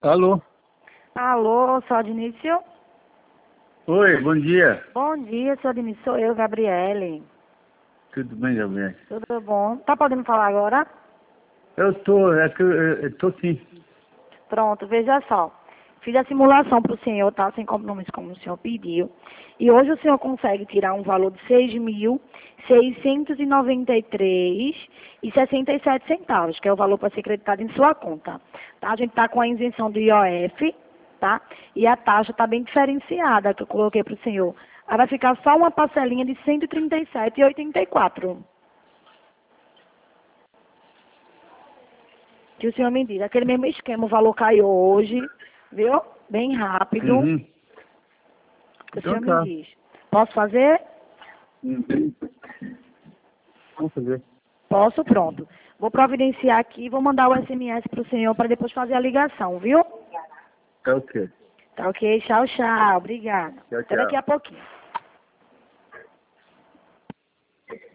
Alô? Alô, sou Adnício? Oi, bom dia. Bom dia, sou Adnício, sou eu, Gabriele. Tudo bem, Gabriel? Tudo bom? Tá podendo falar agora? Eu tô sim. Pronto, veja só. Fiz a simulação para o senhor, tá? Sem compromisso, como o senhor pediu. E hoje o senhor consegue tirar um valor de R$ 6.693,67, que é o valor para ser creditado em sua conta. Tá? A gente está com a isenção do IOF, tá? E a taxa está bem diferenciada, que eu coloquei para o senhor. Aí vai ficar só uma parcelinha de R$ 137,84. Que o senhor me diz. Aquele mesmo esquema, o valor caiu hoje, viu? Bem rápido. Uhum. Que o Então senhor me tá. diz. Posso fazer? Uhum. Vamos fazer. Posso, pronto. Vou providenciar aqui, vou mandar o SMS para o senhor para depois fazer a ligação, viu? Tá ok. Tá ok? Tchau, tchau. Obrigada. Tchau, Até daqui tchau. a pouquinho.